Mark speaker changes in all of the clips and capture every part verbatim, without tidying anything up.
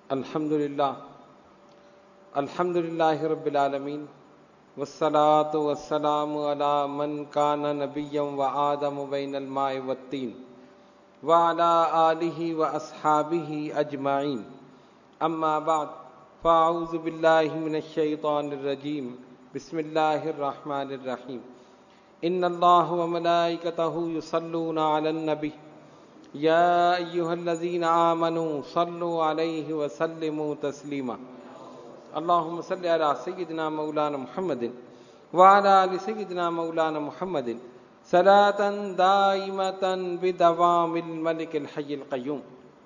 Speaker 1: الحمد للہ الحمد للہ رب العالمین والصلاة والسلام علی من کان نبیا وآدم بین الماء والطین وعلی آلہ واصحابہ اجمعین اما بعد فاعوذ باللہ من الشیطان الرجیم بسم اللہ الرحمن الرحیم ان اللہ وملائکتہ یصلون علی النبی یا ایہا الذین آمنوا صلوا علیہ وسلموا تسلیما اللہم صلی علی سیدنا مولانا محمد وعلی آل سیدنا مولانا محمد صلاۃ دائمۃ بدوام الملک الحی القیوم۔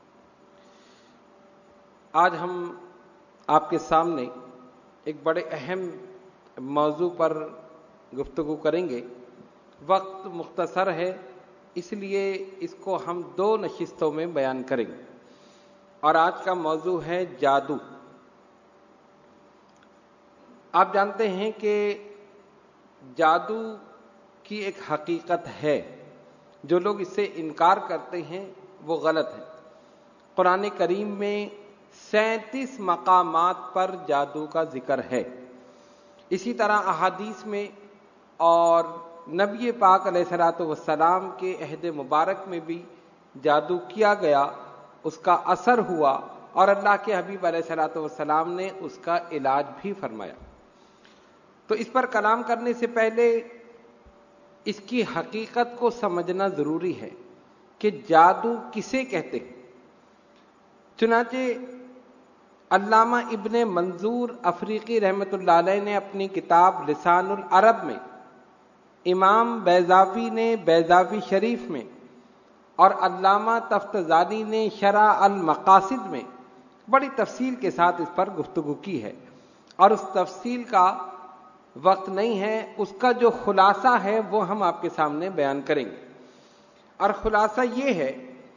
Speaker 1: آج ہم آپ کے سامنے ایک بڑے اہم موضوع پر گفتگو کریں گے۔ وقت مختصر ہے، اس لیے اس کو ہم دو نشستوں میں بیان کریں گے، اور آج کا موضوع ہے جادو۔ آپ جانتے ہیں کہ جادو کی ایک حقیقت ہے، جو لوگ اس سے انکار کرتے ہیں وہ غلط ہے۔ قرآن کریم میں سینتیس مقامات پر جادو کا ذکر ہے، اسی طرح احادیث میں اور نبی پاک علیہ الصلوۃ والسلام کے عہد مبارک میں بھی جادو کیا گیا، اس کا اثر ہوا، اور اللہ کے حبیب علیہ الصلوۃ والسلام نے اس کا علاج بھی فرمایا۔ تو اس پر کلام کرنے سے پہلے اس کی حقیقت کو سمجھنا ضروری ہے کہ جادو کسے کہتے ہیں۔ چنانچہ علامہ ابن منظور افریقی رحمۃ اللہ علیہ نے اپنی کتاب لسان العرب میں، امام بیضاوی نے بیضاوی شریف میں، اور علامہ تفتزانی نے شرح المقاصد میں بڑی تفصیل کے ساتھ اس پر گفتگو کی ہے، اور اس تفصیل کا وقت نہیں ہے، اس کا جو خلاصہ ہے وہ ہم آپ کے سامنے بیان کریں گے۔ اور خلاصہ یہ ہے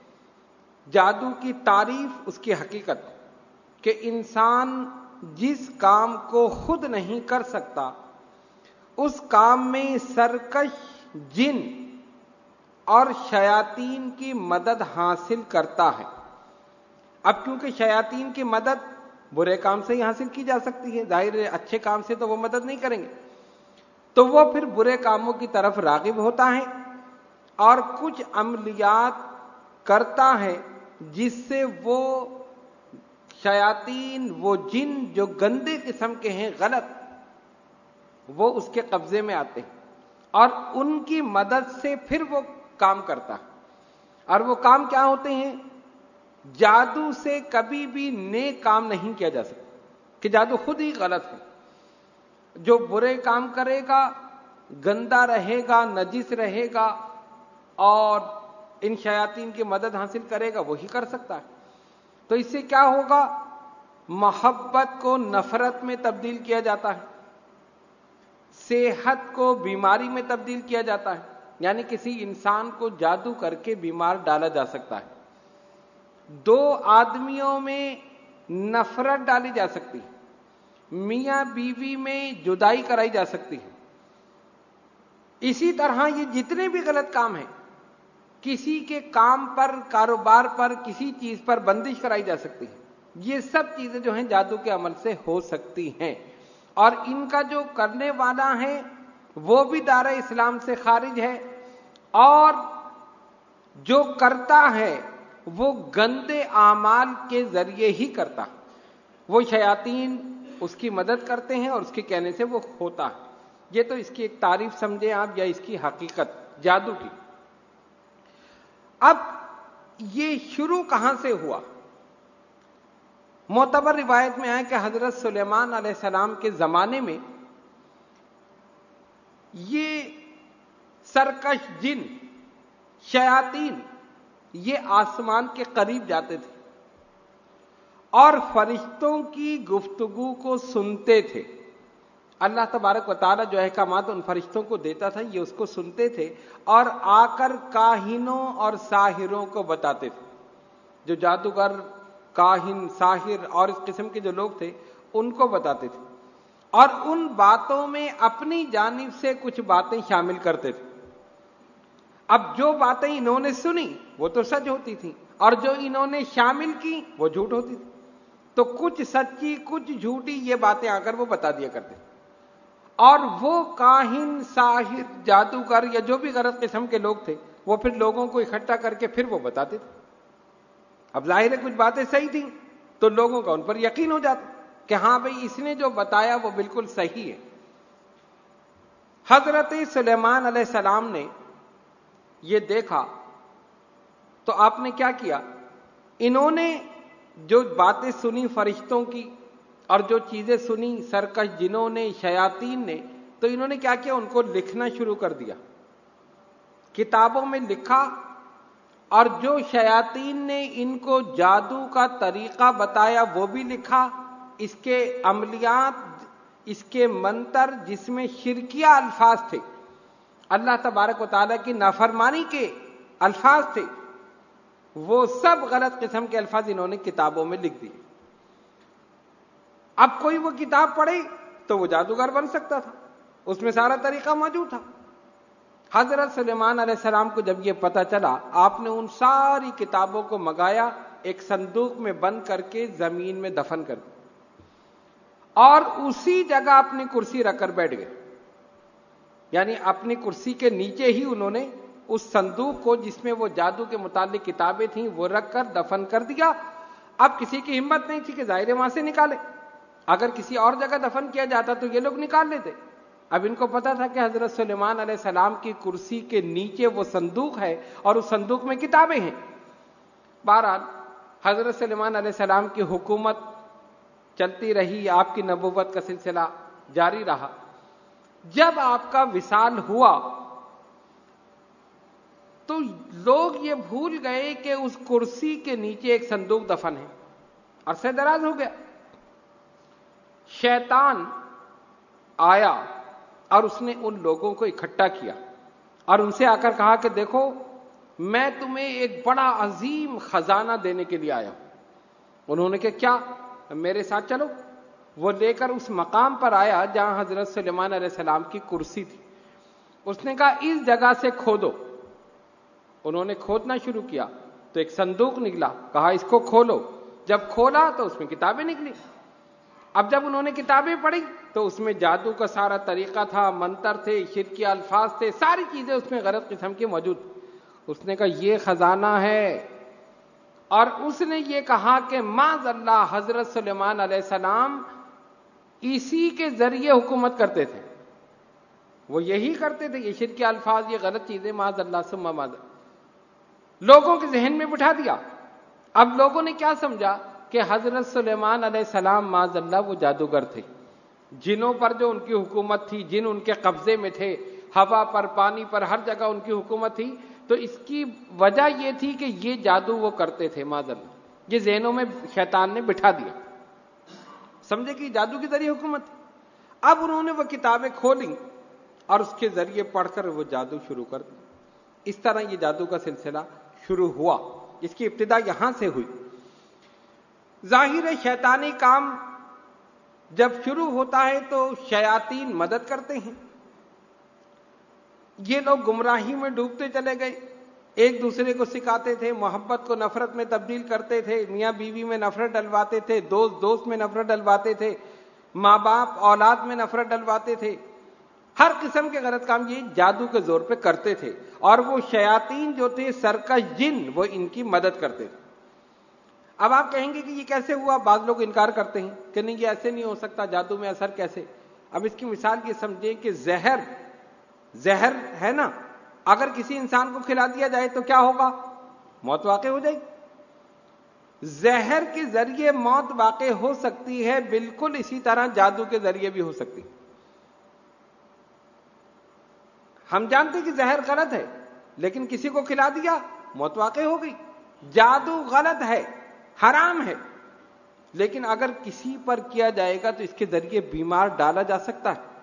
Speaker 1: جادو کی تعریف، اس کی حقیقت، کہ انسان جس کام کو خود نہیں کر سکتا اس کام میں سرکش جن اور شیاطین کی مدد حاصل کرتا ہے۔ اب کیونکہ شیاطین کی مدد برے کام سے ہی حاصل کی جا سکتی ہے، ظاہر ہے اچھے کام سے تو وہ مدد نہیں کریں گے، تو وہ پھر برے کاموں کی طرف راغب ہوتا ہے اور کچھ عملیات کرتا ہے جس سے وہ شیاطین، وہ جن جو گندے قسم کے ہیں، غلط، وہ اس کے قبضے میں آتے ہیں اور ان کی مدد سے پھر وہ کام کرتا ہے۔ اور وہ کام کیا ہوتے ہیں؟ جادو سے کبھی بھی نیک کام نہیں کیا جا سکتا، کہ جادو خود ہی غلط ہے۔ جو برے کام کرے گا، گندا رہے گا، نجس رہے گا، اور ان شیاطین کی مدد حاصل کرے گا، وہی کر سکتا ہے۔ تو اس سے کیا ہوگا؟ محبت کو نفرت میں تبدیل کیا جاتا ہے، صحت کو بیماری میں تبدیل کیا جاتا ہے، یعنی کسی انسان کو جادو کر کے بیمار ڈالا جا سکتا ہے۔ دو آدمیوں میں نفرت ڈالی جا سکتی ہے، میاں بیوی میں جدائی کرائی جا سکتی ہے۔ اسی طرح یہ جتنے بھی غلط کام ہیں، کسی کے کام پر، کاروبار پر، کسی چیز پر بندش کرائی جا سکتی ہے۔ یہ سب چیزیں جو ہیں جادو کے عمل سے ہو سکتی ہیں، اور ان کا جو کرنے والا ہے وہ بھی دائرہ اسلام سے خارج ہے، اور جو کرتا ہے وہ گندے اعمال کے ذریعے ہی کرتا ہے۔ وہ شیاطین اس کی مدد کرتے ہیں اور اس کے کہنے سے وہ ہوتا ہے۔ یہ تو اس کی ایک تعریف سمجھیں آپ، یا اس کی حقیقت جادو کی۔ اب یہ شروع کہاں سے ہوا؟ معتبر روایت میں ہے کہ حضرت سلیمان علیہ السلام کے زمانے میں یہ سرکش جن، شیاطین، یہ آسمان کے قریب جاتے تھے اور فرشتوں کی گفتگو کو سنتے تھے۔ اللہ تبارک و تعالیٰ جو احکامات ان فرشتوں کو دیتا تھا، یہ اس کو سنتے تھے اور آ کر کاہنوں اور ساحروں کو بتاتے تھے۔ جو جادوگر، کاہن، ساحر اور اس قسم کے جو لوگ تھے ان کو بتاتے تھے، اور ان باتوں میں اپنی جانب سے کچھ باتیں شامل کرتے تھے۔ اب جو باتیں انہوں نے سنی وہ تو سچ ہوتی تھیں، اور جو انہوں نے شامل کی وہ جھوٹ ہوتی تھی۔ تو کچھ سچی کچھ جھوٹی یہ باتیں آ کر وہ بتا دیا کرتے، اور وہ کاہن ساحر جادوگر یا جو بھی غلط قسم کے لوگ تھے وہ پھر لوگوں کو اکٹھا کر کے پھر وہ بتاتے تھے۔ اب ظاہر ہے کچھ باتیں صحیح تھیں تو لوگوں کا ان پر یقین ہو جاتا کہ ہاں بھئی اس نے جو بتایا وہ بالکل صحیح ہے۔ حضرت سلیمان علیہ السلام نے یہ دیکھا تو آپ نے کیا کیا، انہوں نے جو باتیں سنی فرشتوں کی اور جو چیزیں سنی سرکش جنوں نے شیاطین نے، تو انہوں نے کیا کیا، ان کو لکھنا شروع کر دیا، کتابوں میں لکھا، اور جو شیاطین نے ان کو جادو کا طریقہ بتایا وہ بھی لکھا، اس کے عملیات، اس کے منتر جس میں شرکیہ الفاظ تھے، اللہ تبارک و تعالیٰ کی نافرمانی کے الفاظ تھے، وہ سب غلط قسم کے الفاظ انہوں نے کتابوں میں لکھ دیے۔ اب کوئی وہ کتاب پڑھے تو وہ جادوگر بن سکتا تھا، اس میں سارا طریقہ موجود تھا۔ حضرت سلیمان علیہ السلام کو جب یہ پتہ چلا، آپ نے ان ساری کتابوں کو منگایا، ایک صندوق میں بند کر کے زمین میں دفن کر دیا، اور اسی جگہ اپنی کرسی رکھ کر بیٹھ گئے، یعنی اپنی کرسی کے نیچے ہی انہوں نے اس صندوق کو جس میں وہ جادو کے متعلق کتابیں تھیں وہ رکھ کر دفن کر دیا۔ اب کسی کی ہمت نہیں تھی کہ ظاہر وہاں سے نکالے، اگر کسی اور جگہ دفن کیا جاتا تو یہ لوگ نکال لیتے۔ اب ان کو پتا تھا کہ حضرت سلیمان علیہ السلام کی کرسی کے نیچے وہ صندوق ہے اور اس صندوق میں کتابیں ہیں۔ بہرحال حضرت سلیمان علیہ السلام کی حکومت چلتی رہی، آپ کی نبوت کا سلسلہ جاری رہا۔ جب آپ کا وصال ہوا تو لوگ یہ بھول گئے کہ اس کرسی کے نیچے ایک صندوق دفن ہے، عرصہ دراز ہو گیا۔ شیطان آیا اور اس نے ان لوگوں کو اکٹھا کیا اور ان سے آ کر کہا کہ دیکھو میں تمہیں ایک بڑا عظیم خزانہ دینے کے لیے آیا ہوں۔ انہوں نے کہا کیا؟ میرے ساتھ چلو۔ وہ لے کر اس مقام پر آیا جہاں حضرت سلیمان علیہ السلام کی کرسی تھی۔ اس نے کہا اس جگہ سے کھودو۔ انہوں نے کھودنا شروع کیا تو ایک صندوق نکلا، کہا اس کو کھولو۔ جب کھولا تو اس میں کتابیں نکلی۔ اب جب انہوں نے کتابیں پڑھی تو اس میں جادو کا سارا طریقہ تھا، منتر تھے، شرکیہ الفاظ تھے، ساری چیزیں اس میں غلط قسم کی موجود۔ اس نے کہا یہ خزانہ ہے، اور اس نے یہ کہا کہ معاذ اللہ حضرت سلیمان علیہ السلام اسی کے ذریعے حکومت کرتے تھے، وہ یہی کرتے تھے، یہ شرکیہ الفاظ، یہ غلط چیزیں، معاذ اللہ ثم معاذ اللہ۔ لوگوں کے ذہن میں بٹھا دیا۔ اب لوگوں نے کیا سمجھا کہ حضرت سلیمان علیہ السلام معاذ اللہ وہ جادوگر تھے، جنوں پر جو ان کی حکومت تھی، جن ان کے قبضے میں تھے، ہوا پر، پانی پر، ہر جگہ ان کی حکومت تھی، تو اس کی وجہ یہ تھی کہ یہ جادو وہ کرتے تھے معاذ اللہ۔ یہ ذہنوں میں شیطان نے بٹھا دیا، سمجھے کہ جادو کے ذریعے حکومت تھی۔ اب انہوں نے وہ کتابیں کھولیں اور اس کے ذریعے پڑھ کر وہ جادو شروع کر دیا۔ اس طرح یہ جادو کا سلسلہ شروع ہوا، اس کی ابتدا یہاں سے ہوئی۔ ظاہر شیطانی کام جب شروع ہوتا ہے تو شیاطین مدد کرتے ہیں۔ یہ لوگ گمراہی میں ڈوبتے چلے گئے، ایک دوسرے کو سکھاتے تھے، محبت کو نفرت میں تبدیل کرتے تھے، میاں بیوی میں نفرت ڈلواتے تھے، دوست دوست میں نفرت ڈلواتے تھے، ماں باپ اولاد میں نفرت ڈلواتے تھے، ہر قسم کے غلط کام یہ جادو کے زور پہ کرتے تھے، اور وہ شیاطین جو تھے سرکش جن وہ ان کی مدد کرتے تھے۔ اب آپ کہیں گے کہ یہ کیسے ہوا؟ بعض لوگ انکار کرتے ہیں کہ نہیں یہ ایسے نہیں ہو سکتا، جادو میں اثر کیسے؟ اب اس کی مثال یہ سمجھیں کہ زہر زہر ہے نا، اگر کسی انسان کو کھلا دیا جائے تو کیا ہوگا؟ موت واقع ہو جائے گی۔ زہر کے ذریعے موت واقع ہو سکتی ہے، بالکل اسی طرح جادو کے ذریعے بھی ہو سکتی۔ ہم جانتے کہ زہر غلط ہے، لیکن کسی کو کھلا دیا موت واقع ہو گئی۔ جادو غلط ہے، حرام ہے، لیکن اگر کسی پر کیا جائے گا تو اس کے ذریعے بیمار ڈالا جا سکتا ہے،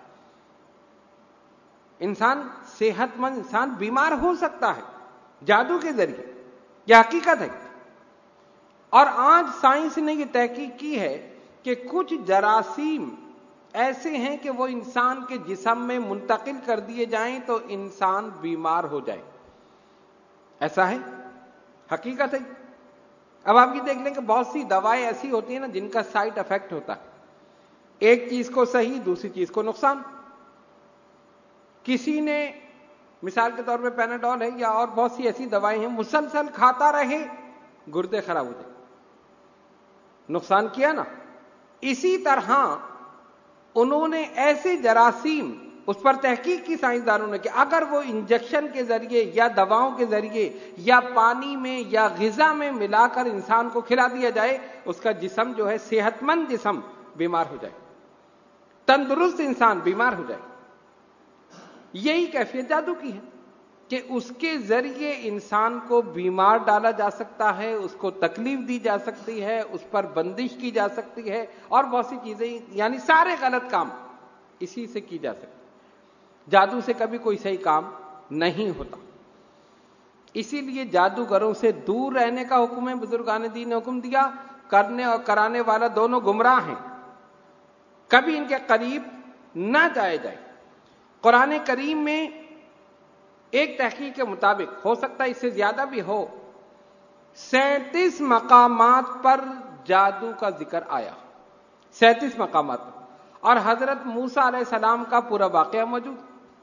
Speaker 1: انسان صحت مند انسان بیمار ہو سکتا ہے جادو کے ذریعے، یہ حقیقت ہے۔ اور آج سائنس نے یہ تحقیق کی ہے کہ کچھ جراثیم ایسے ہیں کہ وہ انسان کے جسم میں منتقل کر دیے جائیں تو انسان بیمار ہو جائے، ایسا ہے، حقیقت ہے۔ اب آپ یہ دیکھ لیں کہ بہت سی دوائیں ایسی ہوتی ہیں نا جن کا سائڈ افیکٹ ہوتا ہے، ایک چیز کو صحیح، دوسری چیز کو نقصان۔ کسی نے مثال کے طور پہ پیناڈول ہے یا اور بہت سی ایسی دوائیں ہیں، مسلسل کھاتا رہے گردے خراب ہو جائیں، نقصان کیا نا۔ اسی طرح انہوں نے ایسے جراثیم، اس پر تحقیق کی سائنسدانوں نے کہ اگر وہ انجیکشن کے ذریعے یا دواؤں کے ذریعے یا پانی میں یا غذا میں ملا کر انسان کو کھلا دیا جائے، اس کا جسم جو ہے صحت مند جسم بیمار ہو جائے، تندرست انسان بیمار ہو جائے۔ یہی کیفیت جادو کی ہے کہ اس کے ذریعے انسان کو بیمار ڈالا جا سکتا ہے، اس کو تکلیف دی جا سکتی ہے، اس پر بندش کی جا سکتی ہے، اور بہت سی چیزیں، یعنی سارے غلط کام اسی سے کی جا سکتے۔ جادو سے کبھی کوئی صحیح کام نہیں ہوتا، اسی لیے جادوگروں سے دور رہنے کا حکم ہے۔ بزرگان دین نے حکم دیا، کرنے اور کرانے والا دونوں گمراہ ہیں، کبھی ان کے قریب نہ جائے جائے۔ قرآن کریم میں ایک تحقیق کے مطابق، ہو سکتا ہے اس سے زیادہ بھی ہو، سینتیس مقامات پر جادو کا ذکر آیا، سینتیس مقامات پر، اور حضرت موسیٰ علیہ السلام کا پورا واقعہ موجود۔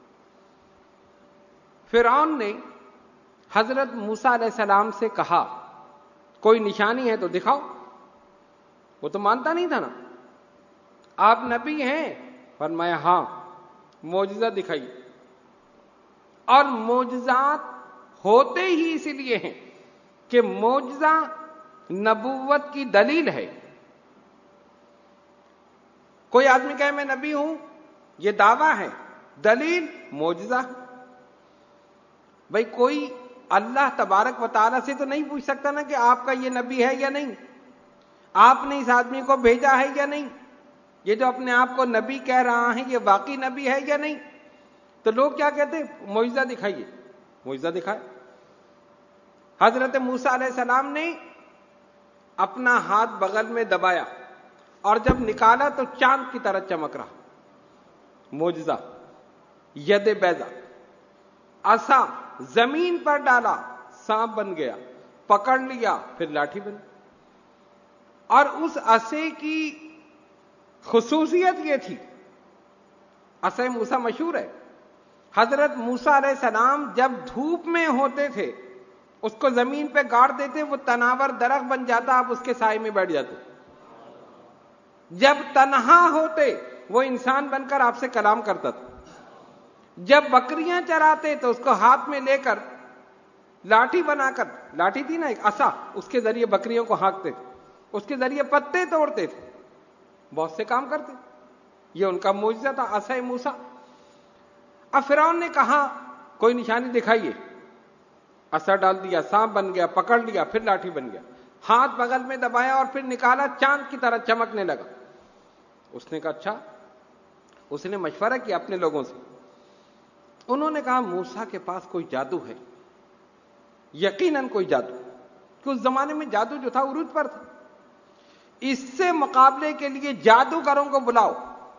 Speaker 1: فرعون نے حضرت موسیٰ علیہ السلام سے کہا کوئی نشانی ہے تو دکھاؤ، وہ تو مانتا نہیں تھا نا، آپ نبی ہیں؟ فرمایا ہاں، معجزہ دکھائیے۔ اور معجزات ہوتے ہی اسی لیے ہیں کہ معجزہ نبوت کی دلیل ہے۔ کوئی آدمی کہے میں نبی ہوں، یہ دعویٰ ہے، دلیل معجزہ۔ بھئی کوئی اللہ تبارک و تعالیٰ سے تو نہیں پوچھ سکتا نا کہ آپ کا یہ نبی ہے یا نہیں، آپ نے اس آدمی کو بھیجا ہے یا نہیں، یہ جو اپنے آپ کو نبی کہہ رہا ہے یہ واقعی نبی ہے یا نہیں۔ تو لوگ کیا کہتے ہیں؟ معجزہ دکھائیے، معجزہ دکھائے۔ حضرت موسیٰ علیہ السلام نے اپنا ہاتھ بغل میں دبایا اور جب نکالا تو چاند کی طرح چمک رہا، معجزہ۔ ید بیضا، عصا زمین پر ڈالا، سانپ بن گیا، پکڑ لیا پھر لاٹھی بن۔ اور اس عصے کی خصوصیت یہ تھی، عصا موسیٰ مشہور ہے، حضرت موسیٰ علیہ السلام جب دھوپ میں ہوتے تھے اس کو زمین پہ گاڑ دیتے، وہ تناور درخت بن جاتا، آپ اس کے سائے میں بیٹھ جاتے۔ جب تنہا ہوتے وہ انسان بن کر آپ سے کلام کرتا تھا۔ جب بکریاں چراتے تو اس کو ہاتھ میں لے کر لاٹھی بنا کر، لاٹھی تھی نا ایک عصا، اس کے ذریعے بکریوں کو ہانکتے تھے، اس کے ذریعے پتے توڑتے تھے، بہت سے کام کرتے۔ یہ ان کا معجزہ تھا، عصا موسیٰ۔ اب فرعون نے کہا کوئی نشانی دکھائیے، عصا ڈال دیا، سانپ بن گیا، پکڑ لیا پھر لاٹھی بن گیا، ہاتھ بغل میں دبایا اور پھر نکالا، چاند کی طرح چمکنے لگا۔ اس نے کہا اچھا، اس نے مشورہ کیا اپنے لوگوں سے، انہوں نے کہا موسیٰ کے پاس کوئی جادو ہے، یقیناً کوئی جادو، کہ اس زمانے میں جادو جو تھا عروج پر تھا، اس سے مقابلے کے لیے جادوگروں کو بلاؤ۔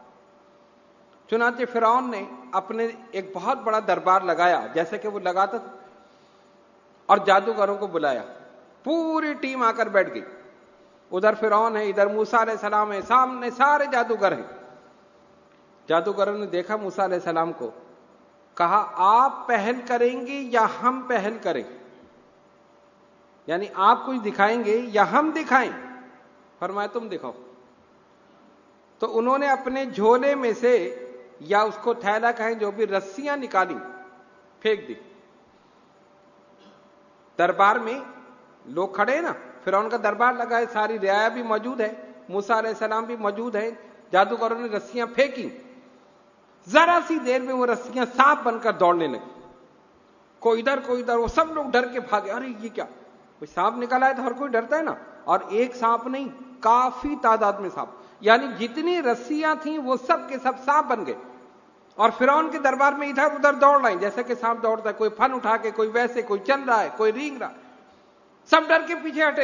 Speaker 1: چنانچہ فرعون نے اپنے ایک بہت بڑا دربار لگایا جیسے کہ وہ لگاتا تھا، اور جادوگروں کو بلایا، پوری ٹیم آ کر بیٹھ گئی، ادھر فرعون ہے، ادھر موسیٰ علیہ السلام ہے، سامنے سارے جادوگر ہیں۔ جادوگروں نے دیکھا موسیٰ علیہ السلام کو، کہا آپ پہل کریں گے یا ہم پہل کریں، یعنی آپ کچھ دکھائیں گے یا ہم دکھائیں؟ فرمایا تم دکھاؤ۔ تو انہوں نے اپنے جھولے میں سے، یا اس کو تھیلا کہیں جو بھی، رسیاں نکالی، پھینک دی۔ دربار میں لوگ کھڑے ہیں نا، فرعون کا دربار لگا ہے، ساری رعایا بھی موجود ہے، موسیٰ علیہ السلام بھی موجود ہے، جادوگروں نے رسیاں پھینکی، ذرا سی دیر میں وہ رسیاں سانپ بن کر دوڑنے لگی، کوئی ادھر کوئی ادھر، وہ سب لوگ ڈر کے بھاگے، ارے یہ کیا، کوئی سانپ نکلا ہے تو ہر کوئی ڈرتا ہے نا، اور ایک سانپ نہیں، کافی تعداد میں سانپ، یعنی جتنی رسیاں تھیں وہ سب کے سب سانپ بن گئے، اور فرعون کے دربار میں ادھر ادھر دوڑ رہے ہیں جیسے کہ سانپ دوڑتا ہے، کوئی پھن اٹھا کے، کوئی ویسے، کوئی چل رہا ہے، کوئی رینگ رہا، سب ڈر کے پیچھے ہٹے۔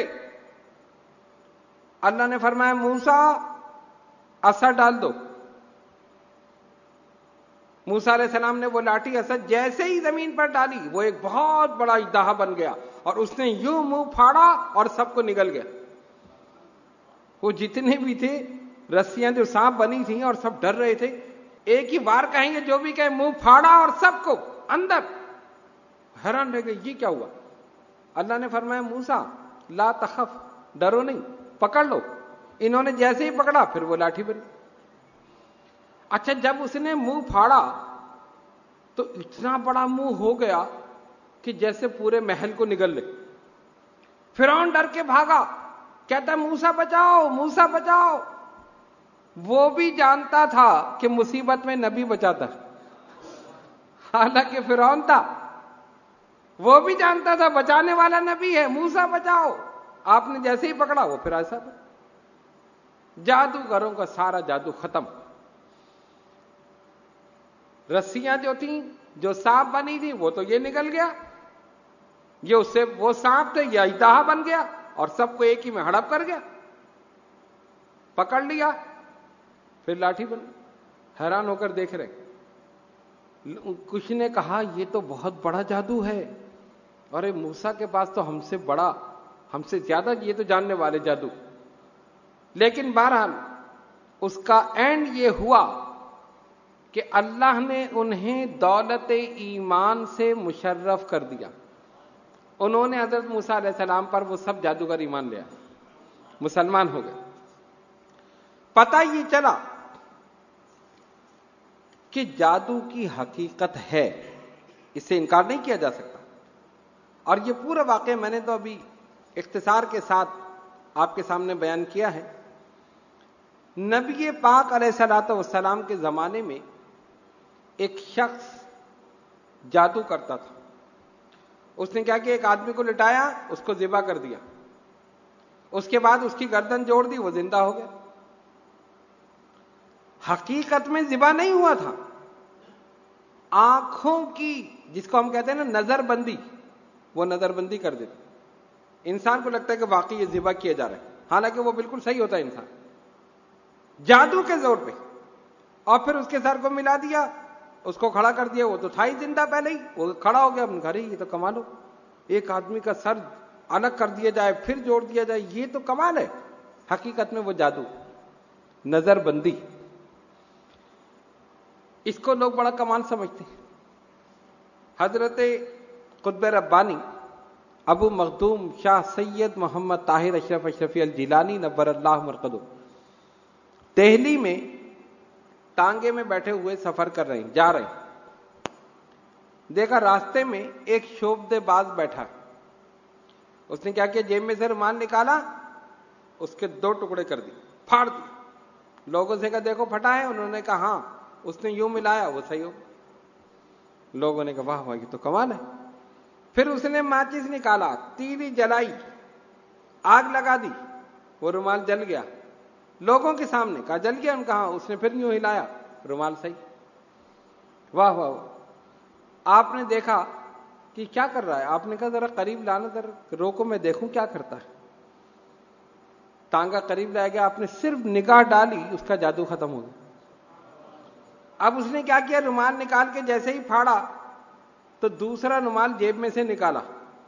Speaker 1: اللہ نے فرمایا موسیٰ عصا ڈال دو، موسیٰ علیہ السلام نے وہ لاٹھی اسد جیسے ہی زمین پر ڈالی وہ ایک بہت بڑا اژدہا بن گیا اور اس نے یوں منہ پھاڑا اور سب کو نگل گیا. وہ جتنے بھی تھے رسیاں جو سانپ بنی تھیں اور سب ڈر رہے تھے, ایک ہی بار کہیں گے جو بھی کہے منہ پھاڑا اور سب کو اندر. حیران رہ گئے یہ کیا ہوا. اللہ نے فرمایا موسیٰ لا تخف, ڈرو نہیں, پکڑ لو. انہوں نے جیسے ہی پکڑا پھر وہ لاٹھی بنی. اچھا جب اس نے منہ پھاڑا تو اتنا بڑا منہ ہو گیا کہ جیسے پورے محل کو نگل لے. فرعون ڈر کے بھاگا, کہتا موسیٰ بچاؤ موسیٰ بچاؤ. وہ بھی جانتا تھا کہ مصیبت میں نبی بچاتا ہے, حالانکہ فرعون تھا وہ بھی جانتا تھا بچانے والا نبی ہے, موسیٰ بچاؤ. آپ نے جیسے ہی پکڑا وہ پھر ایسا تھا. جادوگروں کا سارا جادو ختم. رسیاں جو تھیں جو سانپ بنی تھی وہ تو یہ نکل گیا, یہ اس سے وہ سانپ تھے یہ اژدہا بن گیا اور سب کو ایک ہی میں ہڑپ کر گیا, پکڑ لیا پھر لاٹھی بن. حیران ہو کر دیکھ رہے. کچھ نے کہا یہ تو بہت بڑا جادو ہے, ارے موسیٰ کے پاس تو ہم سے بڑا ہم سے زیادہ یہ تو جاننے والے جادو. لیکن بہرحال اس کا اینڈ یہ ہوا کہ اللہ نے انہیں دولت ایمان سے مشرف کر دیا. انہوں نے حضرت موسیٰ علیہ السلام پر وہ سب جادوگر ایمان لیا, مسلمان ہو گئے. پتہ یہ چلا کہ جادو کی حقیقت ہے, اس سے انکار نہیں کیا جا سکتا. اور یہ پورا واقعہ میں نے تو ابھی اختصار کے ساتھ آپ کے سامنے بیان کیا ہے. نبی پاک علیہ الصلوۃ والسلام کے زمانے میں ایک شخص جادو کرتا تھا. اس نے کیا کیا, ایک آدمی کو لٹایا, اس کو ذبح کر دیا, اس کے بعد اس کی گردن جوڑ دی, وہ زندہ ہو گیا. حقیقت میں ذبح نہیں ہوا تھا, آنکھوں کی جس کو ہم کہتے ہیں نا نظر بندی, وہ نظر بندی کر دیتی. انسان کو لگتا ہے کہ واقعی یہ ذبح کیا جا رہا ہے, حالانکہ وہ بالکل صحیح ہوتا ہے انسان, جادو کے زور پہ. اور پھر اس کے سر کو ملا دیا, اس کو کھڑا کر دیا, وہ تو تھا ہی زندہ پہلے ہی, وہ کھڑا ہو گیا. ہم گھر ہی یہ تو کمال ہو, ایک آدمی کا سر الگ کر دیا جائے پھر جوڑ دیا جائے, یہ تو کمال ہے. حقیقت میں وہ جادو, نظر بندی, اس کو لوگ بڑا کمال سمجھتے ہیں. حضرت قطب ربانی ابو مخدوم شاہ سید محمد طاہر اشرف اشرفی الجیلانی نور اللہ مرقدہ دہلی میں ٹانگے میں بیٹھے ہوئے سفر کر رہے ہیں, جا رہے ہیں. دیکھا راستے میں ایک شوبدے باز بیٹھا. اس نے کیا کیا, جیب میں سے رومال نکالا, اس کے دو ٹکڑے کر دیے, پھاڑ دیے. لوگوں سے کہا دیکھو پھٹا ہے, انہوں نے کہا ہاں. اس نے یوں ملایا, وہ صحیح ہو. لوگوں نے کہا واہ واہ یہ تو کمال ہے. پھر اس نے ماچس نکالا, تیلی جلائی, آگ لگا دی, وہ رومال جل گیا. لوگوں کے سامنے کہا جل گیا, ان کہا. اس نے پھر یوں ہلایا, رومال صحیح. واہ واہ واہ. آپ نے دیکھا کہ کیا کر رہا ہے, آپ نے کہا ذرا قریب لانا, ذرا روکو میں دیکھوں کیا کرتا ہے. ٹانگا قریب لایا گیا, آپ نے صرف نگاہ ڈالی, اس کا جادو ختم ہو گیا. اب اس نے کیا کیا, رومال نکال کے جیسے ہی پھاڑا تو دوسرا رومال جیب میں سے نکالا.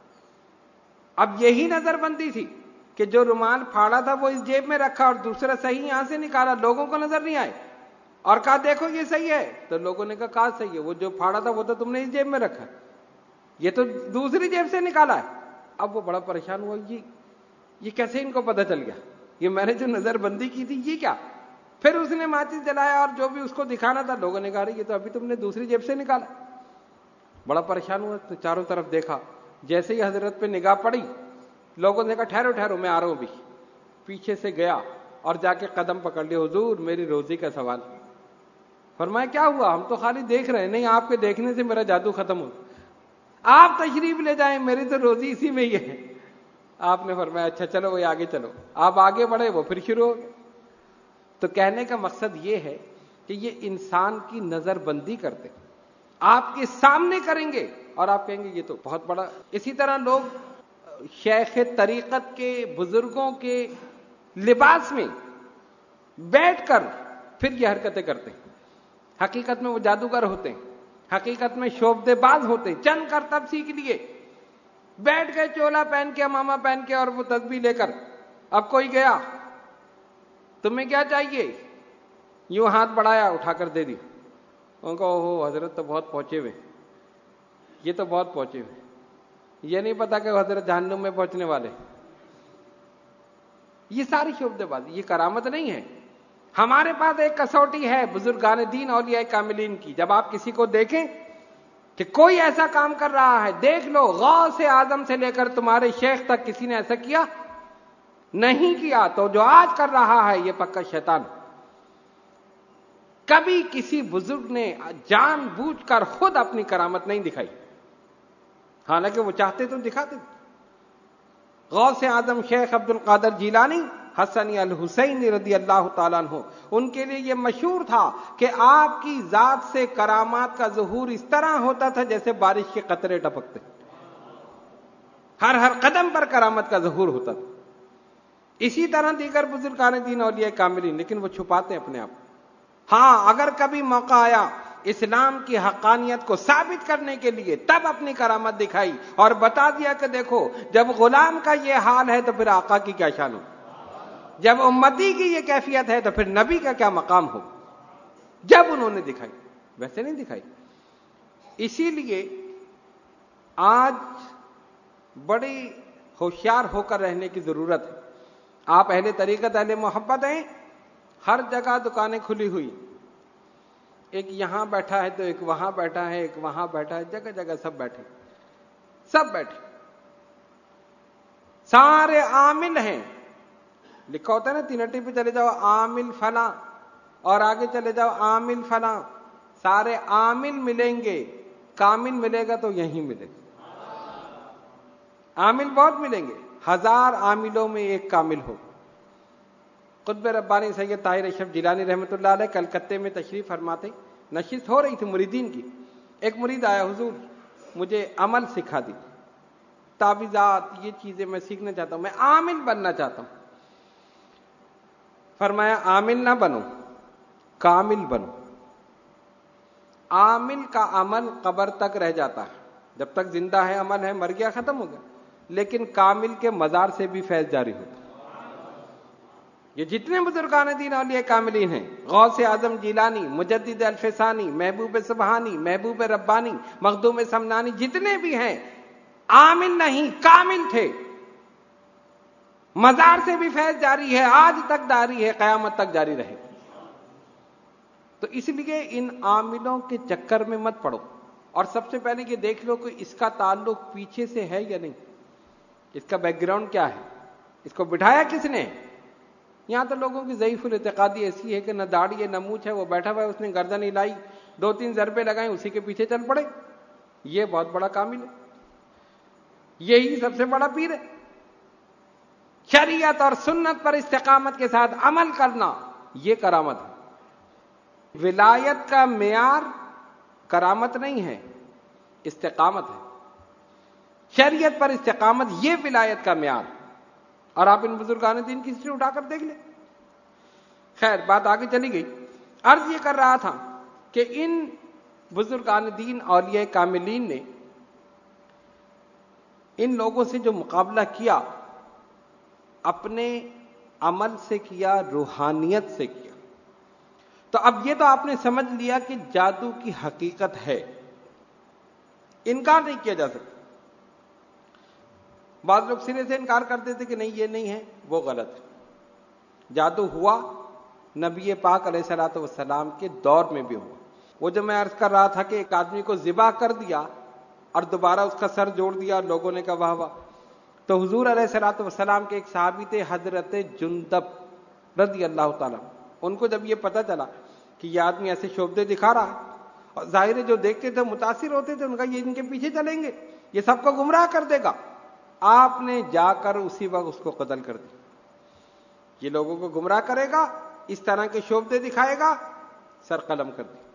Speaker 1: اب یہی نظر بندی تھی کہ جو رومال پھاڑا تھا وہ اس جیب میں رکھا اور دوسرا صحیح یہاں سے نکالا, لوگوں کو نظر نہیں آئے, اور کہا دیکھو یہ صحیح ہے. تو لوگوں نے کہا کہا صحیح ہے, وہ جو پھاڑا تھا وہ تو تم نے اس جیب میں رکھا, یہ تو دوسری جیب سے نکالا ہے. اب وہ بڑا پریشان ہوا, یہ یہ کیسے ان کو پتہ چل گیا, یہ میں نے جو نظر بندی کی تھی یہ کیا. پھر اس نے ماچس جلایا اور جو بھی اس کو دکھانا تھا, لوگوں نے کہا یہ تو ابھی تم نے دوسری جیب سے نکالا. بڑا پریشان ہوا, تو چاروں طرف دیکھا. جیسے ہی حضرت پہ نگاہ پڑی, لوگوں نے کہا ٹھہرو ٹھہرو میں آ رہا ہوں بھی. پیچھے سے گیا اور جا کے قدم پکڑ لیا, حضور میری روزی کا سوال. فرمایا کیا ہوا, ہم تو خالی دیکھ رہے ہیں. نہیں, آپ کے دیکھنے سے میرا جادو ختم ہو, آپ تشریف لے جائیں, میری تو روزی اسی میں ہی ہے. آپ نے فرمایا اچھا چلو وہ آگے چلو. آپ آگے بڑھے, وہ پھر شروع ہو گیا. تو کہنے کا مقصد یہ ہے کہ یہ انسان کی نظر بندی کرتے, آپ کے سامنے کریں گے اور آپ کہیں گے یہ تو بہت بڑا. اسی طرح لوگ شیخ طریقت کے بزرگوں کے لباس میں بیٹھ کر پھر یہ حرکتیں کرتے ہیں. حقیقت میں وہ جادوگر ہوتے ہیں، حقیقت میں شعبدے باز ہوتے ہیں، چند کرتب سیکھ لیے، بیٹھ گئے چولا پہن کے، امامہ پہن کے اور وہ تسبیح لے کر۔ اب کوئی گیا، تمہیں کیا چاہیے؟ یوں ہاتھ بڑھایا، اٹھا کر دے دی۔ ان کو اوہ حضرت تو بہت پہنچے ہوئے، یہ تو بہت پہنچے ہوئے، یہ نہیں پتا کہ حضرت جہنم میں پہنچنے والے۔ یہ ساری شعبدے بازی، یہ کرامت نہیں ہے۔ ہمارے پاس ایک کسوٹی ہے بزرگان دین اولیاء کاملین کی، جب آپ کسی کو دیکھیں کہ کوئی ایسا کام کر رہا ہے، دیکھ لو غوث اعظم سے لے کر تمہارے شیخ تک کسی نے ایسا کیا نہیں کیا، تو جو آج کر رہا ہے یہ پکا شیطان۔ کبھی کسی بزرگ نے جان بوجھ کر خود اپنی کرامت نہیں دکھائی، حالانکہ وہ چاہتے تو دکھاتے۔ غوث اعظم شیخ عبد القادر جیلانی حسنی الحسینی رضی اللہ تعالیٰ عنہ، ان کے لیے یہ مشہور تھا کہ آپ کی ذات سے کرامات کا ظہور اس طرح ہوتا تھا جیسے بارش کے قطرے ٹپکتے، ہر ہر قدم پر کرامت کا ظہور ہوتا تھا۔ اسی طرح دیگر بزرگان دین اولیاء کاملین، لیکن وہ چھپاتے ہیں اپنے آپ۔ ہاں اگر کبھی موقع آیا اسلام کی حقانیت کو ثابت کرنے کے لیے، تب اپنی کرامت دکھائی اور بتا دیا کہ دیکھو جب غلام کا یہ حال ہے تو پھر آقا کی کیا شان ہو، جب امتی کی یہ کیفیت ہے تو پھر نبی کا کیا مقام ہو، جب انہوں نے دکھائی، ویسے نہیں دکھائی۔ اسی لیے آج بڑی ہوشیار ہو کر رہنے کی ضرورت ہے۔ آپ اہل طریقت، اہل محبت ہیں، ہر جگہ دکانیں کھلی ہوئی، ایک یہاں بیٹھا ہے تو ایک وہاں بیٹھا ہے، ایک وہاں بیٹھا ہے، جگہ جگہ سب بیٹھے، سب بیٹھے، سارے عامل ہیں۔ لکھا ہوتا ہے نا تینٹی پہ چلے جاؤ عامل فلاں، اور آگے چلے جاؤ عامل فلاں، سارے عامل ملیں گے، کامل ملے گا تو یہیں ملے گا۔ عامل بہت ملیں گے، ہزار عاملوں میں ایک کامل ہو۔ قطب ربانی سید طاہر اشرف جیلانی رحمۃ اللہ علیہ کلکتے میں تشریف فرماتے، نشست ہو رہی تھی مریدین کی، ایک مرید آیا، حضور مجھے عمل سکھا دی، تعویذات یہ چیزیں میں سیکھنا چاہتا ہوں، میں عامل بننا چاہتا ہوں۔ فرمایا عامل نہ بنو، کامل بنو۔ عامل کا عمل قبر تک رہ جاتا ہے، جب تک زندہ ہے عمل ہے، مر گیا ختم ہو گیا، لیکن کامل کے مزار سے بھی فیض جاری ہوتا ہے۔ یہ جتنے بزرگان دین اولیاء کاملین ہیں، غوث اعظم جیلانی، مجدد الفسانی، محبوب سبحانی، محبوب ربانی، مخدوم سمنانی، جتنے بھی ہیں عامل نہیں کامل تھے، مزار سے بھی فیض جاری ہے، آج تک جاری ہے، قیامت تک جاری رہے۔ تو اس لیے ان عاملوں کے چکر میں مت پڑو، اور سب سے پہلے یہ دیکھ لو کہ اس کا تعلق پیچھے سے ہے یا نہیں، اس کا بیک گراؤنڈ کیا ہے، اس کو بٹھایا کس نے۔ یہاں تو لوگوں کی ضعیف الاعتقادی ایسی ہے کہ نہ داڑھی ہے نہ مونچھ ہے، وہ بیٹھا ہوا ہے، اس نے گردن ہلائی، دو تین ضربے لگائیں، اسی کے پیچھے چل پڑے، یہ بہت بڑا کامل ہے، یہی سب سے بڑا پیر ہے۔ شریعت اور سنت پر استقامت کے ساتھ عمل کرنا، یہ کرامت ہے۔ ولایت کا معیار کرامت نہیں ہے، استقامت ہے۔ شریعت پر استقامت یہ ولایت کا معیار، اور آپ ان بزرگان دین کی ہسٹری اٹھا کر دیکھ لیں۔ خیر بات آگے چلی گئی، عرض یہ کر رہا تھا کہ ان بزرگان دین اولیاء کاملین نے ان لوگوں سے جو مقابلہ کیا، اپنے عمل سے کیا، روحانیت سے کیا۔ تو اب یہ تو آپ نے سمجھ لیا کہ جادو کی حقیقت ہے، انکار نہیں کیا جا سکتا۔ بعض لوگ سرے سے انکار کرتے تھے کہ نہیں یہ نہیں ہے، وہ غلط ہے۔ جادو ہوا، نبی پاک علیہ الصلوۃ والسلام کے دور میں بھی ہوا۔ وہ جو میں عرض کر رہا تھا کہ ایک آدمی کو ذبح کر دیا اور دوبارہ اس کا سر جوڑ دیا اور لوگوں نے کہا واہ واہ، تو حضور علیہ الصلوۃ والسلام کے ایک صحابی تھے حضرت جندب رضی اللہ تعالیٰ، ان کو جب یہ پتہ چلا کہ یہ آدمی ایسے شعبدے دکھا رہا ہے، اور ظاہر جو دیکھتے تھے متاثر ہوتے تھے، ان کا یہ ان کے پیچھے چلیں گے، یہ سب کو گمراہ کر دے گا، آپ نے جا کر اسی وقت اس کو قتل کر دیا۔ یہ لوگوں کو گمراہ کرے گا، اس طرح کے شعبدے دکھائے گا، سر قلم کر دیا۔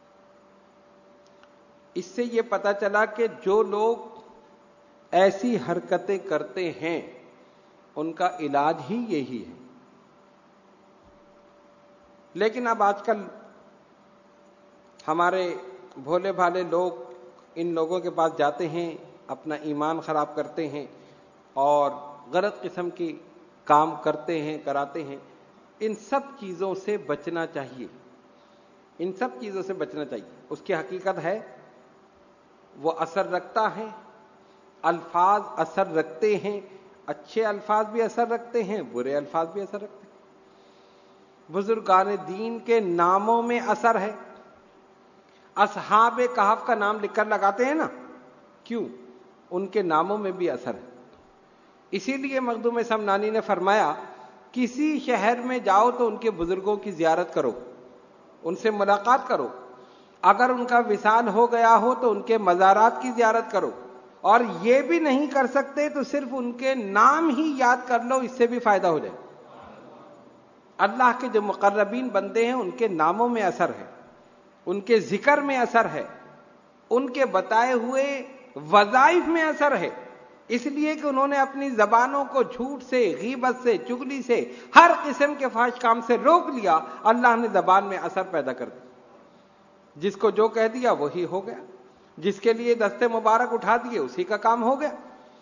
Speaker 1: اس سے یہ پتہ چلا کہ جو لوگ ایسی حرکتیں کرتے ہیں ان کا علاج ہی یہی ہے۔ لیکن اب آج کل ہمارے بھولے بھالے لوگ ان لوگوں کے پاس جاتے ہیں، اپنا ایمان خراب کرتے ہیں اور غلط قسم کی کام کرتے ہیں، کراتے ہیں. ان سب چیزوں سے بچنا چاہیے، ان سب چیزوں سے بچنا چاہیے. اس کی حقیقت ہے وہ اثر رکھتا ہے، الفاظ اثر رکھتے ہیں، اچھے الفاظ بھی اثر رکھتے ہیں، برے الفاظ بھی اثر رکھتے ہیں. بزرگان دین کے ناموں میں اثر ہے. اصحاب کہف کا نام لکھ کر لگاتے ہیں نا، کیوں؟ ان کے ناموں میں بھی اثر ہے. اسی لیے مخدوم سمنانی نے فرمایا کسی شہر میں جاؤ تو ان کے بزرگوں کی زیارت کرو، ان سے ملاقات کرو. اگر ان کا وصال ہو گیا ہو تو ان کے مزارات کی زیارت کرو، اور یہ بھی نہیں کر سکتے تو صرف ان کے نام ہی یاد کر لو، اس سے بھی فائدہ ہو جائے. اللہ کے جو مقربین بندے ہیں ان کے ناموں میں اثر ہے، ان کے ذکر میں اثر ہے، ان کے بتائے ہوئے وظائف میں اثر ہے. اس لیے کہ انہوں نے اپنی زبانوں کو جھوٹ سے، غیبت سے، چگلی سے، ہر قسم کے فحش کام سے روک لیا. اللہ نے زبان میں اثر پیدا کر دیا. جس کو جو کہہ دیا وہی ہو گیا، جس کے لیے دستے مبارک اٹھا دیے اسی کا کام ہو گیا.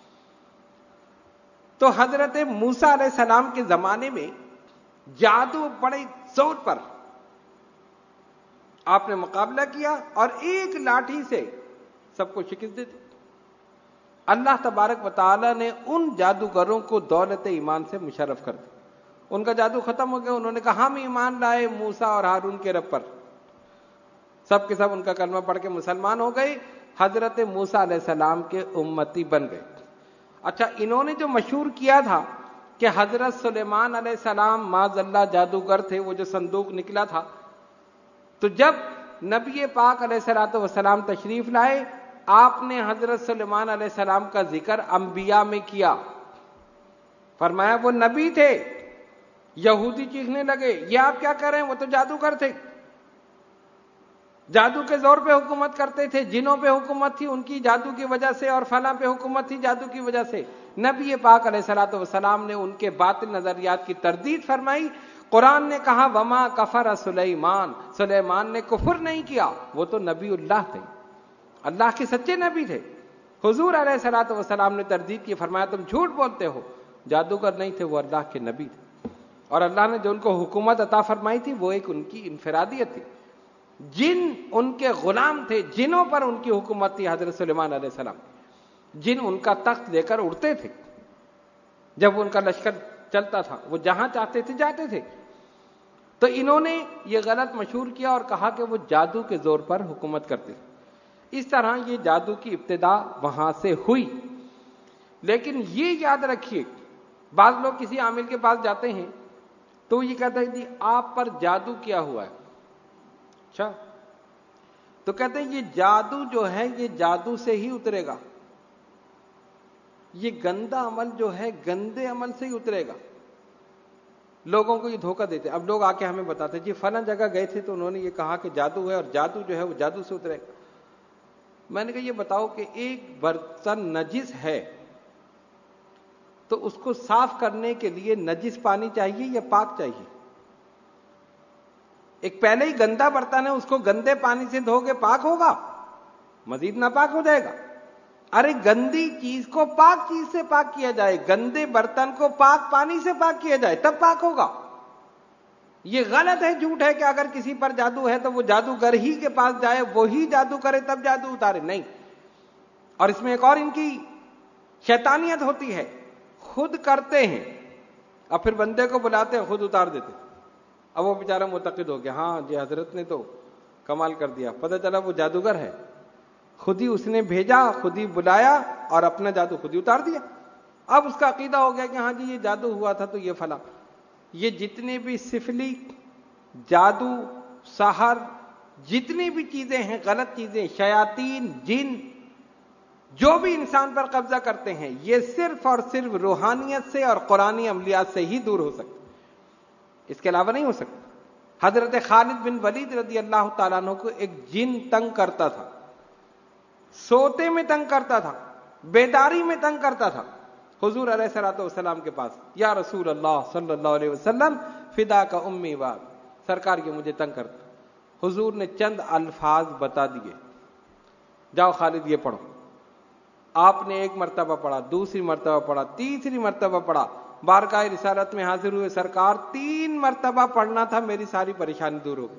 Speaker 1: تو حضرت موسیٰ علیہ السلام کے زمانے میں جادو بڑے زور پر آپ نے مقابلہ کیا اور ایک لاٹھی سے سب کو شکست دے دی. اللہ تبارک و تعالی نے ان جادوگروں کو دولت ایمان سے مشرف کر دیا. ان کا جادو ختم ہو گیا. انہوں نے کہا ہم ایمان لائے موسیٰ اور ہارون کے رب پر. سب کے سب ان کا کلمہ پڑھ کے مسلمان ہو گئے، حضرت موسیٰ علیہ السلام کے امتی بن گئے. اچھا، انہوں نے جو مشہور کیا تھا کہ حضرت سلیمان علیہ السلام معاذ اللہ جادوگر تھے، وہ جو صندوق نکلا تھا، تو جب نبی پاک علیہ الصلوۃ والسلام تشریف لائے، آپ نے حضرت سلیمان علیہ السلام کا ذکر انبیاء میں کیا. فرمایا وہ نبی تھے. یہودی چیخنے لگے یہ آپ کیا کر رہے ہیں، وہ تو جادوگر تھے، جادو کے زور پہ حکومت کرتے تھے، جنوں پہ حکومت تھی ان کی جادو کی وجہ سے، اور فلاں پہ حکومت تھی جادو کی وجہ سے. نبی پاک علیہ الصلوۃ والسلام نے ان کے باطل نظریات کی تردید فرمائی. قرآن نے کہا وما کفر سلیمان، سلیمان نے کفر نہیں کیا، وہ تو نبی اللہ تھے، اللہ کے سچے نبی تھے. حضور علیہ الصلوۃ والسلام نے تردید کی، فرمایا تم جھوٹ بولتے ہو، جادوگر نہیں تھے، وہ اللہ کے نبی تھے. اور اللہ نے جو ان کو حکومت عطا فرمائی تھی وہ ایک ان کی انفرادیت تھی. جن ان کے غلام تھے، جنوں پر ان کی حکومت تھی. حضرت سلیمان علیہ السلام جن ان کا تخت لے کر اڑتے تھے، جب ان کا لشکر چلتا تھا وہ جہاں چاہتے تھے جاتے تھے. تو انہوں نے یہ غلط مشہور کیا اور کہا کہ وہ جادو کے زور پر حکومت کرتے تھے. اس طرح یہ جادو کی ابتدا وہاں سے ہوئی. لیکن یہ یاد رکھیے، بعض لوگ کسی عامل کے پاس جاتے ہیں تو یہ کہتا ہے کہ آپ پر جادو کیا ہوا ہے. اچھا، تو کہتے ہیں یہ جادو جو ہے یہ جادو سے ہی اترے گا، یہ گندا عمل جو ہے گندے عمل سے ہی اترے گا. لوگوں کو یہ دھوکہ دیتے. اب لوگ آ کے ہمیں بتاتے ہیں جی فلاں جگہ گئے تھے تو انہوں نے یہ کہا کہ جادو ہے اور جادو جو ہے وہ جادو سے اترے گا. میں نے کہا یہ بتاؤ کہ ایک برتن نجس ہے تو اس کو صاف کرنے کے لیے نجس پانی چاہیے یا پاک چاہیے؟ ایک پہلے ہی گندا برتن ہے، اس کو گندے پانی سے دھو کے پاک ہوگا؟ مزید ناپاک ہو جائے گا. ارے گندی چیز کو پاک چیز سے پاک کیا جائے، گندے برتن کو پاک پانی سے پاک کیا جائے تب پاک ہوگا. یہ غلط ہے، جھوٹ ہے کہ اگر کسی پر جادو ہے تو وہ جادوگر ہی کے پاس جائے، وہی جادو کرے تب جادو اتارے. نہیں. اور اس میں ایک اور ان کی شیطانیت ہوتی ہے، خود کرتے ہیں اور پھر بندے کو بلاتے ہیں خود اتار دیتے. اب وہ بیچارہ معتقد ہو گیا ہاں جی حضرت نے تو کمال کر دیا. پتہ چلا وہ جادوگر ہے، خود ہی اس نے بھیجا، خود ہی بلایا اور اپنا جادو خود ہی اتار دیا. اب اس کا عقیدہ ہو گیا کہ ہاں جی یہ جادو ہوا تھا تو یہ فلاں. یہ جتنے بھی سفلی، جادو، سحر، جتنی بھی چیزیں ہیں غلط چیزیں، شیاطین، جن، جو بھی انسان پر قبضہ کرتے ہیں یہ صرف اور صرف روحانیت سے اور قرآنی عملیات سے ہی دور ہو سکتے، اس کے علاوہ نہیں ہو سکتا. حضرت خالد بن ولید رضی اللہ تعالیٰ عنہ کو ایک جن تنگ کرتا تھا، سوتے میں تنگ کرتا تھا، بیداری میں تنگ کرتا تھا. حضور علیہ الصلوۃ والسلام کے پاس، یا رسول اللہ صلی اللہ علیہ وسلم فدا کا امی واب، سرکار یہ مجھے تنگ کرتا. حضور نے چند الفاظ بتا دیے، جاؤ خالد یہ پڑھو۔ آپ نے ایک مرتبہ پڑھا، دوسری مرتبہ پڑھا، تیسری مرتبہ پڑھا، بارگاہ رسالت میں حاضر ہوئے، سرکار تین مرتبہ پڑھنا تھا، میری ساری پریشانی دور ہو گئی،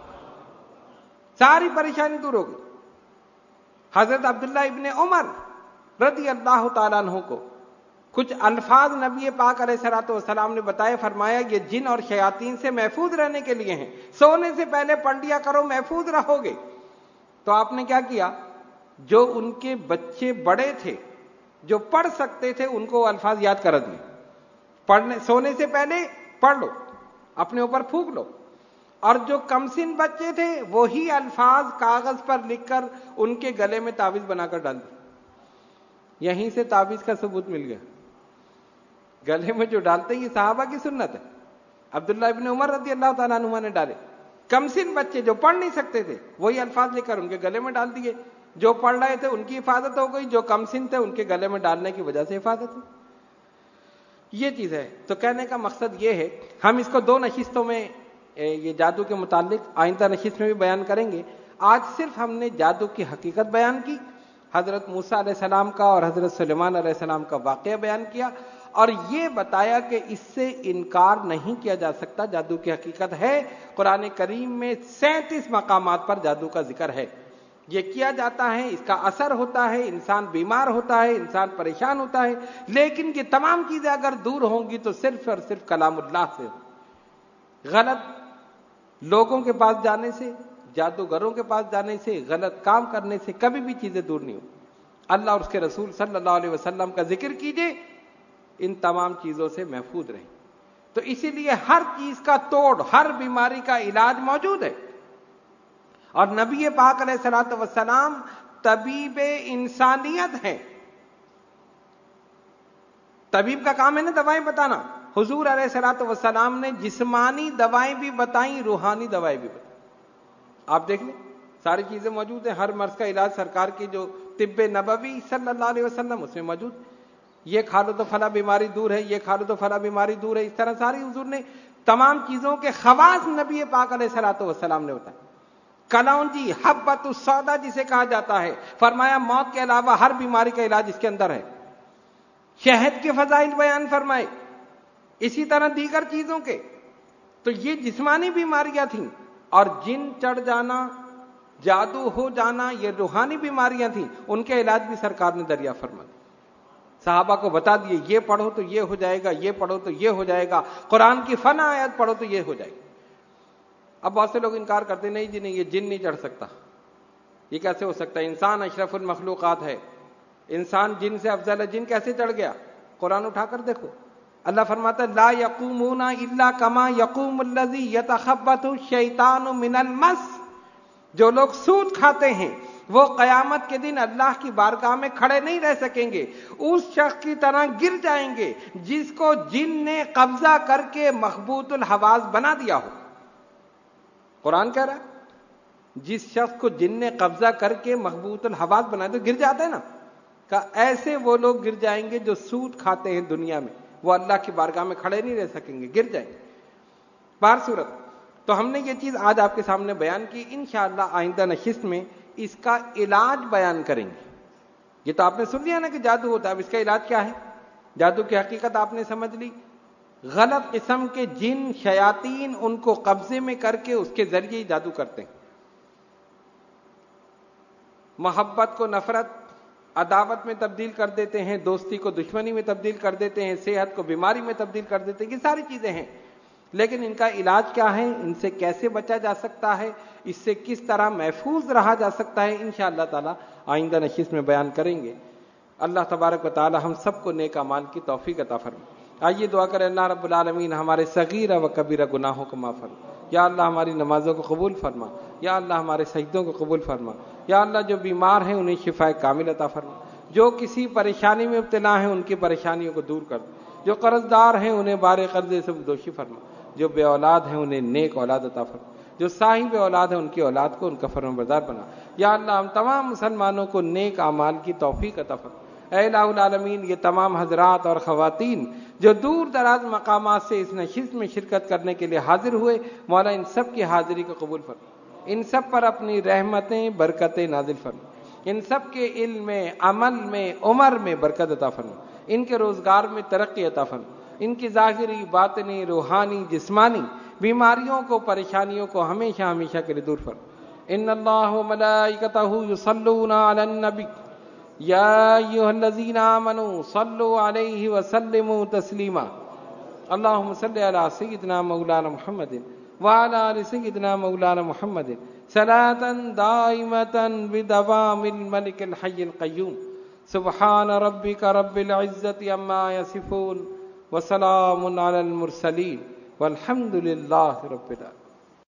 Speaker 1: ساری پریشانی دور ہو گئی۔ حضرت عبداللہ ابن عمر رضی اللہ تعالیٰ عنہ کو کچھ الفاظ نبی پاک علیہ الصلوۃ والسلام نے بتائے، فرمایا یہ جن اور شیاطین سے محفوظ رہنے کے لیے ہیں، سونے سے پہلے پڑھ لیا کرو، محفوظ رہو گے۔ تو آپ نے کیا کیا؟ جو ان کے بچے بڑے تھے، جو پڑھ سکتے تھے، ان کو الفاظ یاد کرا دیے، پڑھنے سونے سے پہلے پڑھ لو، اپنے اوپر پھونک لو۔ اور جو کمسن بچے تھے وہی الفاظ کاغذ پر لکھ کر ان کے گلے میں تعویذ بنا کر ڈال دی۔ یہیں سے تعویذ کا ثبوت مل گیا، گلے میں جو ڈالتے ہیں یہ صحابہ کی سنت ہے۔ عبداللہ ابن عمر رضی اللہ تعالیٰ عنہ نے ڈالے، کمسن بچے جو پڑھ نہیں سکتے تھے وہی الفاظ لے کر ان کے گلے میں ڈال دیے، جو پڑھ رہے تھے ان کی حفاظت ہو گئی، جو کمسن تھے ان کے گلے میں ڈالنے کی وجہ سے حفاظت ہوئی۔ یہ چیز ہے۔ تو کہنے کا مقصد یہ ہے، ہم اس کو دو نشستوں میں یہ جادو کے متعلق آئندہ نشست میں بھی بیان کریں گے۔ آج صرف ہم نے جادو کی حقیقت بیان کی، حضرت موسیٰ علیہ السلام کا اور حضرت سلیمان علیہ السلام کا واقعہ بیان کیا، اور یہ بتایا کہ اس سے انکار نہیں کیا جا سکتا، جادو کی حقیقت ہے۔ قرآن کریم میں سینتیس مقامات پر جادو کا ذکر ہے، یہ کیا جاتا ہے، اس کا اثر ہوتا ہے، انسان بیمار ہوتا ہے، انسان پریشان ہوتا ہے، لیکن یہ تمام چیزیں اگر دور ہوں گی تو صرف اور صرف کلام اللہ سے ہو۔ غلط لوگوں کے پاس جانے سے، جادوگروں کے پاس جانے سے، غلط کام کرنے سے کبھی بھی چیزیں دور نہیں ہوں۔ اللہ اور اس کے رسول صلی اللہ علیہ وسلم کا ذکر کیجئے، ان تمام چیزوں سے محفوظ رہیں۔ تو اسی لیے ہر چیز کا توڑ، ہر بیماری کا علاج موجود ہے، اور نبی پاک علیہ الصلوۃ والسلام طبیب انسانیت ہیں۔ طبیب کا کام ہے نا دوائیں بتانا، حضور علیہ الصلوۃ والسلام نے جسمانی دوائیں بھی بتائیں، روحانی دوائیں بھی بتائیں۔ آپ دیکھ لیں ساری چیزیں موجود ہیں، ہر مرض کا علاج سرکار کی جو طب نبوی صلی اللہ علیہ وسلم اس میں موجود، یہ کھا لو تو فلاں بیماری دور ہے، یہ کھا لو تو فلاں بیماری دور ہے، اس طرح ساری حضور نے تمام چیزوں کے خواص نبی پاک علیہ الصلوۃ والسلام نے بتایا۔ کلونجی حبۃ السودا جسے کہا جاتا ہے، فرمایا موت کے علاوہ ہر بیماری کا علاج اس کے اندر ہے۔ شہد کے فضائل بیان فرمائے، اسی طرح دیگر چیزوں کے۔ تو یہ جسمانی بیماریاں تھیں، اور جن چڑھ جانا، جادو ہو جانا، یہ روحانی بیماریاں تھیں، ان کے علاج بھی سرکار نے دریا فرما دی۔ صحابہ کو بتا دیے، یہ پڑھو تو یہ ہو جائے گا، یہ پڑھو تو یہ ہو جائے گا، قرآن کی فن آیت پڑھو تو یہ ہو جائے گا۔ اب بہت سے لوگ انکار کرتے، نہیں جی نہیں، یہ جن نہیں چڑھ سکتا، یہ کیسے ہو سکتا ہے؟ انسان اشرف المخلوقات ہے، انسان جن سے افضل ہے، جن کیسے چڑھ گیا؟ قرآن اٹھا کر دیکھو، اللہ فرماتا ہے لا یقومون الا کما یقوم الذی یتخبطہ الشیطان من المس۔ جو لوگ سود کھاتے ہیں وہ قیامت کے دن اللہ کی بارگاہ میں کھڑے نہیں رہ سکیں گے، اس شخص کی طرح گر جائیں گے جس کو جن نے قبضہ کر کے مخبوط الحواس بنا دیا ہو۔ قرآن کہہ رہا ہے جس شخص کو جن نے قبضہ کر کے مخبوط الحواس بنا دیا، گر جاتے ہیں نا، کہ ایسے وہ لوگ گر جائیں گے جو سود کھاتے ہیں دنیا میں، وہ اللہ کی بارگاہ میں کھڑے نہیں رہ سکیں گے، گر جائیں گے۔ بہر صورت تو ہم نے یہ چیز آج آپ کے سامنے بیان کی، انشاءاللہ آئندہ نشست میں اس کا علاج بیان کریں گے۔ یہ تو آپ نے سن لیا نا کہ جادو ہوتا ہے، اب اس کا علاج کیا ہے؟ جادو کی حقیقت آپ نے سمجھ لی، غلط قسم کے جن شیاطین ان کو قبضے میں کر کے اس کے ذریعے ہی جادو کرتے ہیں۔ محبت کو نفرت، عداوت میں تبدیل کر دیتے ہیں، دوستی کو دشمنی میں تبدیل کر دیتے ہیں، صحت کو بیماری میں تبدیل کر دیتے ہیں، یہ ساری چیزیں ہیں۔ لیکن ان کا علاج کیا ہے؟ ان سے کیسے بچا جا سکتا ہے؟ اس سے کس طرح محفوظ رہا جا سکتا ہے؟ انشاءاللہ تعالی آئندہ نشست میں بیان کریں گے۔ اللہ تبارک و تعالی ہم سب کو نیک اعمال کی توفیق عطا فرمائے۔ آئیے دعا کریں، اللہ رب العالمین ہمارے صغیرہ و کبیرہ گناہوں کو معاف فرما، یا اللہ ہماری نمازوں کو قبول فرما، یا اللہ ہمارے سجدوں کو قبول فرما، یا اللہ جو بیمار ہیں انہیں شفاء کامل عطا فرما، جو کسی پریشانی میں مبتلا ہیں ان کی پریشانیوں کو دور کر، جو قرض دار ہیں انہیں بار قرضے سے دوشی فرما، جو بے اولاد ہیں انہیں نیک اولاد عطا فرما، جو صاحب اولاد ہیں ان کی اولاد کو ان کا فرمانبردار بنا، یا اللہ ہم تمام مسلمانوں کو نیک اعمال کی توفیق عطا فرما۔ اے الہ العالمین، یہ تمام حضرات اور خواتین جو دور دراز مقامات سے اس نشست میں شرکت کرنے کے لیے حاضر ہوئے، مولا ان سب کی حاضری کو قبول فرما، ان سب پر اپنی رحمتیں برکتیں نازل فرما، ان سب کے علم میں، عمل میں، عمر میں برکت عطا فرما، ان کے روزگار میں ترقی عطا فرما، ان کی ظاہری، باطنی، روحانی، جسمانی بیماریوں کو، پریشانیوں کو ہمیشہ ہمیشہ کے لیے دور فرما۔ ان اللہ و ملائکتہ یصلون علی النبی یا ایھا الذین آمنوا صلوا علیہ وسلموا تسلیما۔ اللہم صل علی سیدنا مولانا محمد وعلی آل سیدنا مولانا محمد صلاۃ دائمۃ بدوام الملک الحی القیوم۔ سبحان ربک رب العزۃ عما یصفون وسلام علی المرسلین والحمد للہ رب العالمین۔